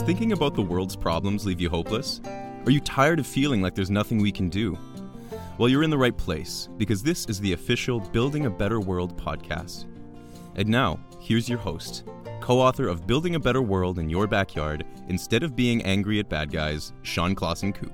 thinking about the world's problems leave you hopeless? Are you tired of feeling like there's nothing we can do? Well, you're in the right place, because this is the official Building a Better World podcast. And now, here's your host, co-author of Building a Better World in Your Backyard, Instead of Being Angry at Bad Guys, Sean Clausen-Coop.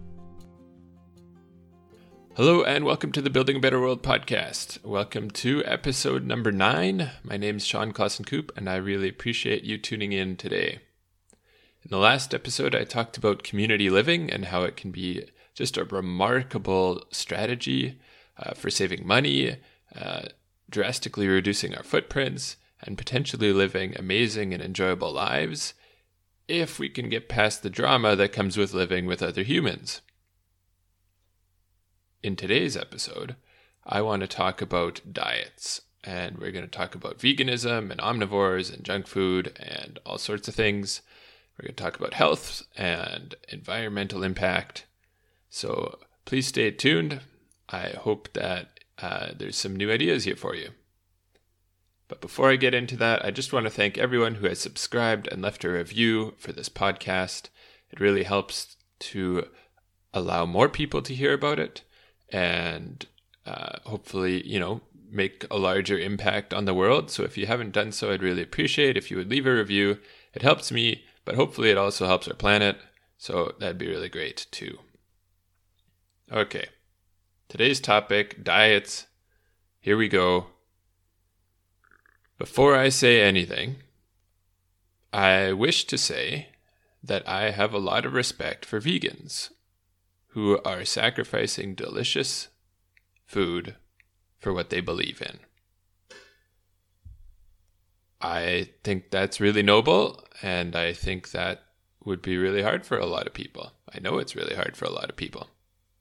Hello and welcome to the Building a Better World podcast. Welcome to episode number 9. My name is Sean Clausen-Coop and I really appreciate you tuning in today. In the last episode, I talked about community living and how it can be just a remarkable strategy for saving money, drastically reducing our footprints, and potentially living amazing and enjoyable lives if we can get past the drama that comes with living with other humans. In today's episode, I want to talk about diets, and we're going to talk about veganism and omnivores and junk food and all sorts of things. We're going to talk about health and environmental impact. So please stay tuned. I hope that there's some new ideas here for you. But before I get into that, I just want to thank everyone who has subscribed and left a review for this podcast. It really helps to allow more people to hear about it and hopefully, make a larger impact on the world. So if you haven't done so, I'd really appreciate if you would leave a review. It helps me, but hopefully it also helps our planet. So that'd be really great too. Okay, today's topic, diets. Here we go. Before I say anything, I wish to say that I have a lot of respect for vegans who are sacrificing delicious food for what they believe in. I think that's really noble, and I think that would be really hard for a lot of people. I know it's really hard for a lot of people.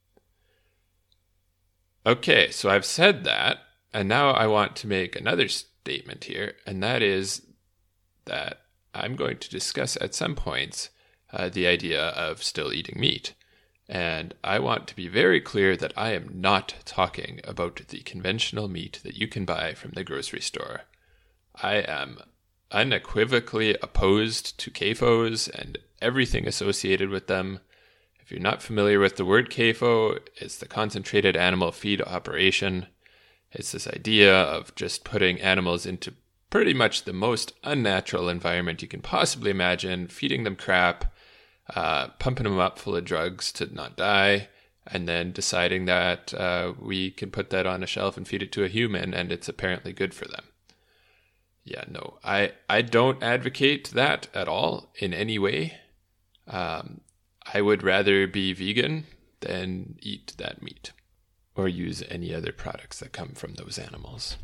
Okay, so I've said that, and now I want to make another statement here, and that is that I'm going to discuss at some points the idea of still eating meat. And I want to be very clear that I am not talking about the conventional meat that you can buy from the grocery store. I am unequivocally opposed to CAFOs and everything associated with them. If you're not familiar with the word CAFO, it's the concentrated animal feed operation. It's this idea of just putting animals into pretty much the most unnatural environment you can possibly imagine, feeding them crap, pumping them up full of drugs to not die, and then deciding that we can put that on a shelf and feed it to a human and it's apparently good for them. Yeah, no, I don't advocate that at all in any way. I would rather be vegan than eat that meat or use any other products that come from those animals.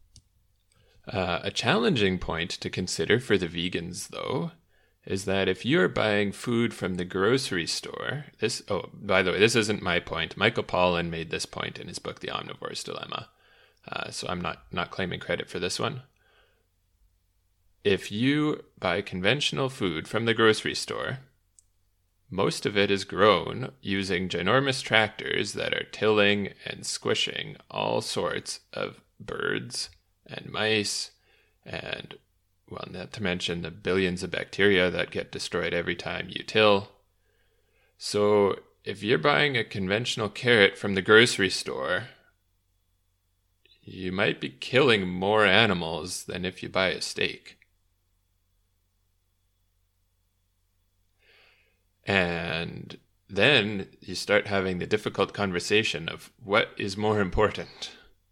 A challenging point to consider for the vegans, though, is that if you're buying food from the grocery store, by the way, this isn't my point. Michael Pollan made this point in his book, The Omnivore's Dilemma. So I'm not claiming credit for this one. If you buy conventional food from the grocery store, most of it is grown using ginormous tractors that are tilling and squishing all sorts of birds and mice and, well, not to mention the billions of bacteria that get destroyed every time you till. So if you're buying a conventional carrot from the grocery store, you might be killing more animals than if you buy a steak. And then you start having the difficult conversation of what is more important.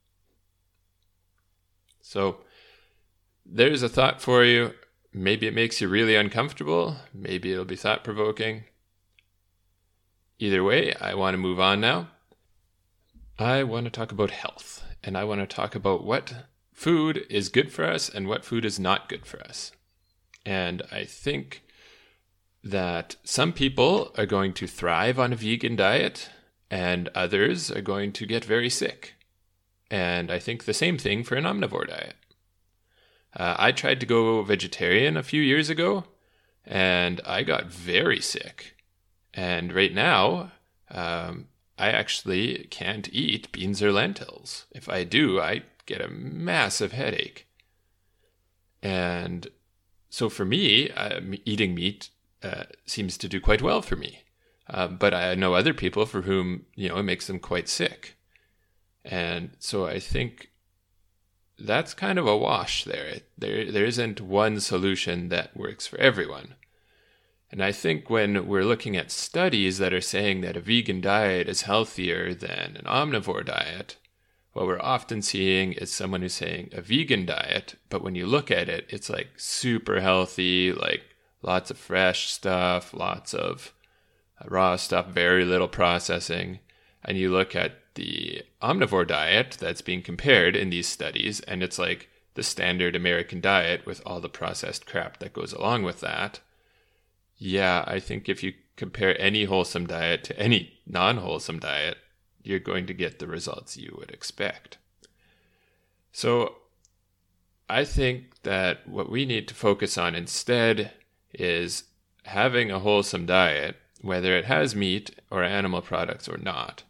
So there's a thought for you. Maybe it makes you really uncomfortable. Maybe it'll be thought-provoking. Either way, I want to move on now. I want to talk about health, and I want to talk about what food is good for us and what food is not good for us. And I think that some people are going to thrive on a vegan diet and others are going to get very sick. And I think the same thing for an omnivore diet. I tried to go vegetarian a few years ago and I got very sick. And right now, I actually can't eat beans or lentils. If I do, I get a massive headache. And so for me, eating meat seems to do quite well for me. But I know other people for whom, it makes them quite sick. And so I think that's kind of a wash there. There isn't one solution that works for everyone. And I think when we're looking at studies that are saying that a vegan diet is healthier than an omnivore diet, what we're often seeing is someone who's saying a vegan diet, but when you look at it, it's like super healthy, like lots of fresh stuff, lots of raw stuff, very little processing. And you look at the omnivore diet that's being compared in these studies, and it's like the standard American diet with all the processed crap that goes along with that. Yeah, I think if you compare any wholesome diet to any non-wholesome diet, you're going to get the results you would expect. So I think that what we need to focus on instead is having a wholesome diet, whether it has meat or animal products or not.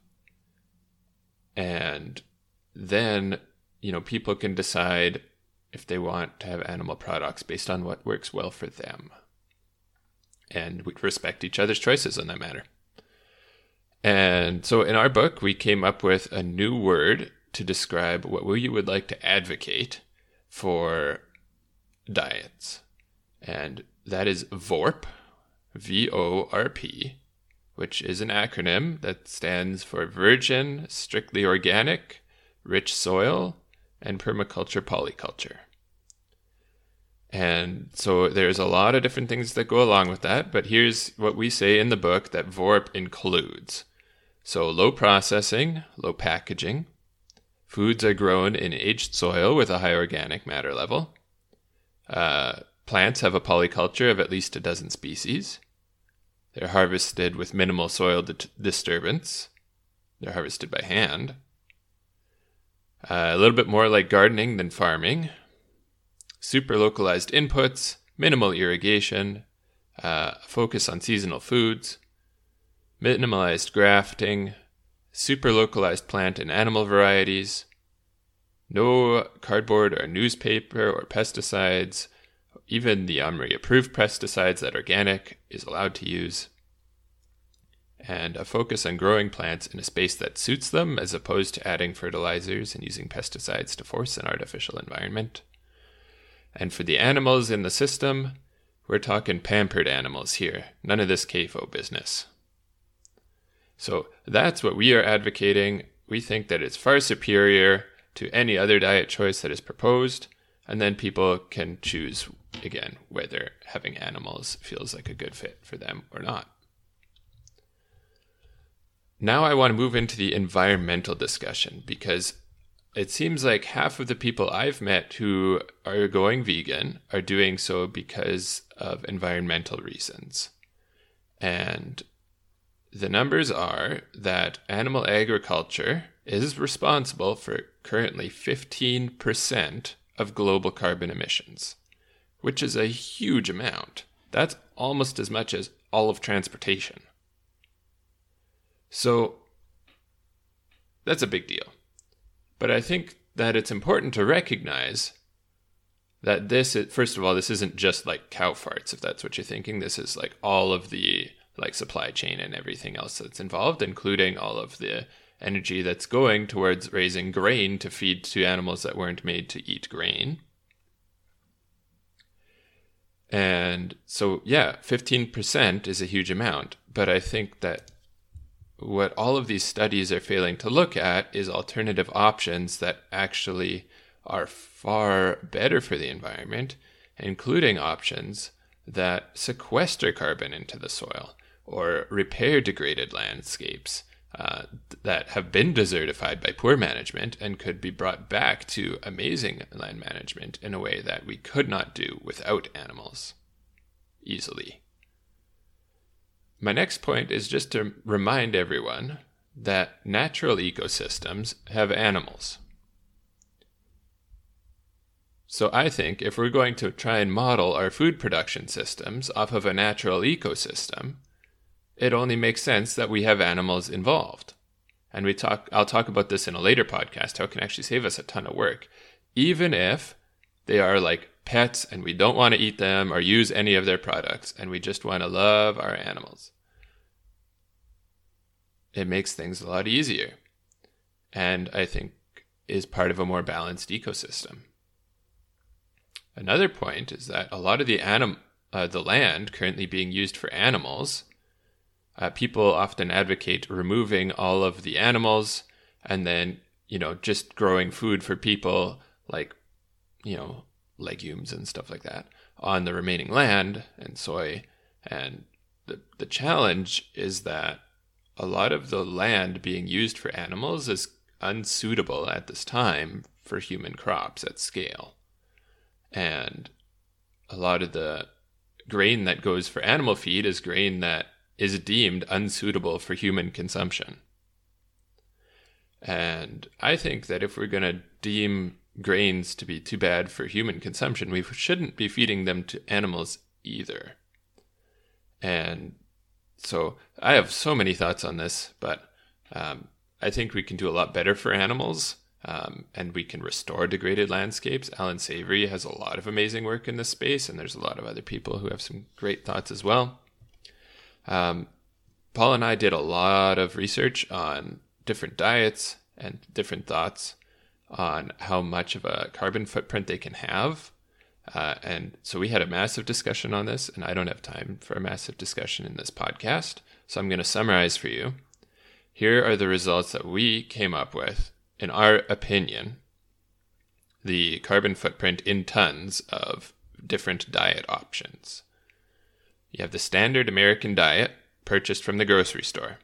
And then, people can decide if they want to have animal products based on what works well for them. And we respect each other's choices in that matter. And so in our book, we came up with a new word to describe what we would like to advocate for diets. And that is VORP, VORP, which is an acronym that stands for Virgin, Strictly Organic, Rich Soil, and Permaculture Polyculture. And so there's a lot of different things that go along with that, but here's what we say in the book that VORP includes. So low processing, low packaging, foods are grown in aged soil with a high organic matter level, plants have a polyculture of at least a dozen species, they're harvested with minimal soil disturbance, they're harvested by hand, a little bit more like gardening than farming, super localized inputs, minimal irrigation, focus on seasonal foods, minimalized grafting, super localized plant and animal varieties, no cardboard or newspaper or pesticides, even the OMRI approved pesticides that organic is allowed to use, and a focus on growing plants in a space that suits them as opposed to adding fertilizers and using pesticides to force an artificial environment. And for the animals in the system, we're talking pampered animals here, none of this CAFO business. So that's what we are advocating. We think that it's far superior to any other diet choice that is proposed, and then people can choose, again, whether having animals feels like a good fit for them or not. Now I want to move into the environmental discussion, because it seems like half of the people I've met who are going vegan are doing so because of environmental reasons. And the numbers are that animal agriculture is responsible for currently 15% of global carbon emissions, which is a huge amount. That's almost as much as all of transportation. So that's a big deal. But I think that it's important to recognize that this is, first of all, this isn't just like cow farts, if that's what you're thinking. This is like all of the supply chain and everything else that's involved, including all of the energy that's going towards raising grain to feed to animals that weren't made to eat grain. And so, 15% is a huge amount. But I think that what all of these studies are failing to look at is alternative options that actually are far better for the environment, including options that sequester carbon into the soil or repair degraded landscapes that have been desertified by poor management and could be brought back to amazing land management in a way that we could not do without animals easily. My next point is just to remind everyone that natural ecosystems have animals. So I think if we're going to try and model our food production systems off of a natural ecosystem, it only makes sense that we have animals involved. And I'll talk about this in a later podcast, how it can actually save us a ton of work, even if they are like pets and we don't want to eat them or use any of their products, and we just want to love our animals. It makes things a lot easier, and I think is part of a more balanced ecosystem. Another point is that a lot of the land currently being used for animals, people often advocate removing all of the animals and then, just growing food for people like, legumes and stuff like that on the remaining land and soy. And the challenge is that a lot of the land being used for animals is unsuitable at this time for human crops at scale. And a lot of the grain that goes for animal feed is grain that is deemed unsuitable for human consumption. And I think that if we're going to deem grains to be too bad for human consumption, we shouldn't be feeding them to animals either. And so I have so many thoughts on this, but I think we can do a lot better for animals, and we can restore degraded landscapes. Alan Savory has a lot of amazing work in this space, and there's a lot of other people who have some great thoughts as well. Paul and I did a lot of research on different diets and different thoughts on how much of a carbon footprint they can have. And so we had a massive discussion on this, and I don't have time for a massive discussion in this podcast. So I'm going to summarize for you. Here are the results that we came up with, in our opinion, the carbon footprint in tons of different diet options. You have the standard American diet purchased from the grocery store,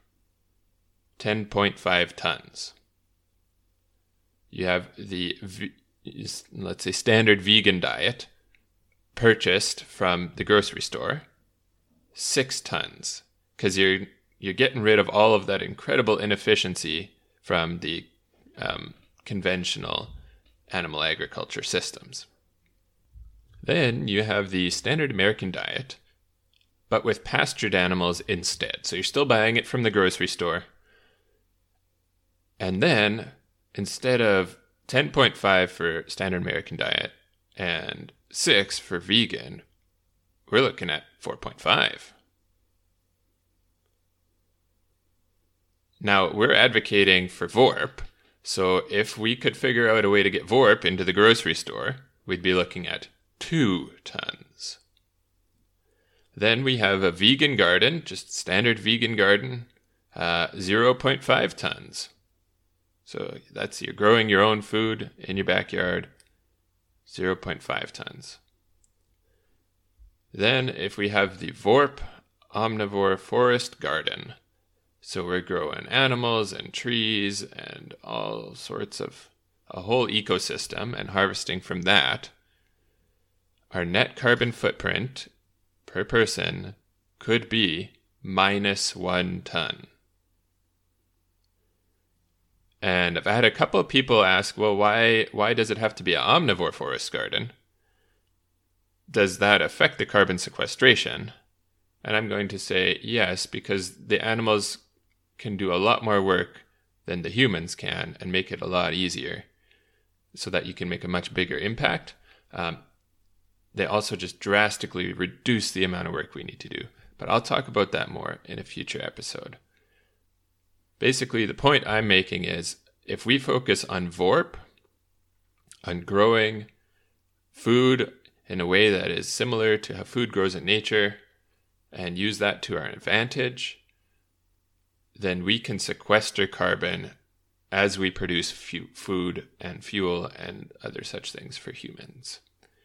10.5 tons. You have the, let's say, standard vegan diet purchased from the grocery store, 6 tons, because you're getting rid of all of that incredible inefficiency from the conventional animal agriculture systems. Then you have the standard American diet, but with pastured animals instead. So you're still buying it from the grocery store. And then, instead of 10.5 for standard American diet and 6 for vegan, we're looking at 4.5. Now, we're advocating for VORP, so if we could figure out a way to get VORP into the grocery store, we'd be looking at 2 tons. Then we have a vegan garden, just standard vegan garden, 0.5 tons. So that's you're growing your own food in your backyard, 0.5 tons. Then if we have the VORP omnivore forest garden, so we're growing animals and trees and all sorts of a whole ecosystem and harvesting from that, our net carbon footprint per person could be -1 ton. And I've had a couple of people ask, well, why does it have to be an omnivore forest garden? Does that affect the carbon sequestration? And I'm going to say yes, because the animals can do a lot more work than the humans can and make it a lot easier so that you can make a much bigger impact. They also just drastically reduce the amount of work we need to do. But I'll talk about that more in a future episode. Basically, the point I'm making is if we focus on VORP, on growing food in a way that is similar to how food grows in nature, and use that to our advantage, then we can sequester carbon as we produce food and fuel and other such things for humans.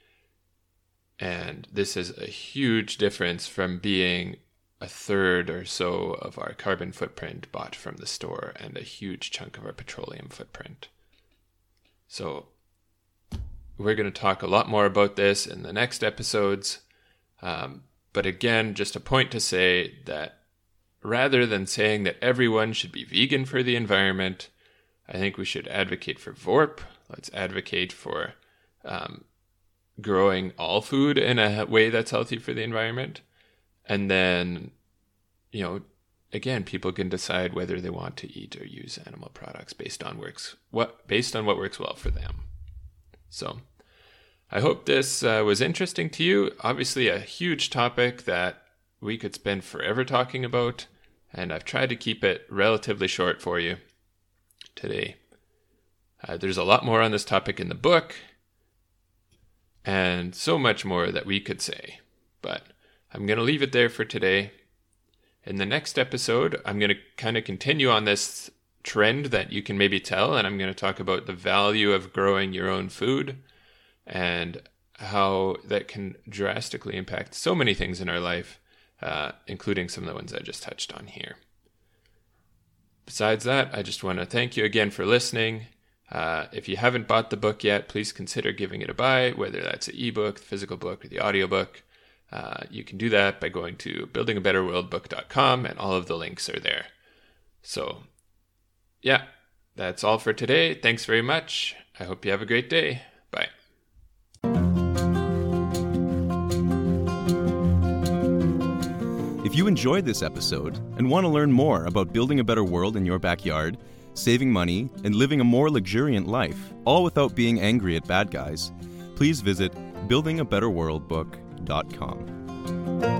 And this is a huge difference from being a third or so of our carbon footprint bought from the store and a huge chunk of our petroleum footprint. So we're going to talk a lot more about this in the next episodes. But again, just a point to say that rather than saying that everyone should be vegan for the environment, I think we should advocate for VORP. Let's advocate for growing all food in a way that's healthy for the environment. And then, again, people can decide whether they want to eat or use animal products based on what works well for them. So I hope this was interesting to you. Obviously, a huge topic that we could spend forever talking about, and I've tried to keep it relatively short for you today. There's a lot more on this topic in the book, and so much more that we could say. But I'm going to leave it there for today. In the next episode, I'm going to kind of continue on this trend that you can maybe tell, and I'm going to talk about the value of growing your own food and how that can drastically impact so many things in our life, including some of the ones I just touched on here. Besides that, I just want to thank you again for listening. If you haven't bought the book yet, please consider giving it a buy, whether that's an ebook, the physical book, or the audiobook. You can do that by going to buildingabetterworldbook.com, and all of the links are there. So, yeah, that's all for today. Thanks very much. I hope you have a great day. Bye. If you enjoyed this episode and want to learn more about building a better world in your backyard, saving money, and living a more luxuriant life, all without being angry at bad guys, please visit buildingabetterworldbook.com.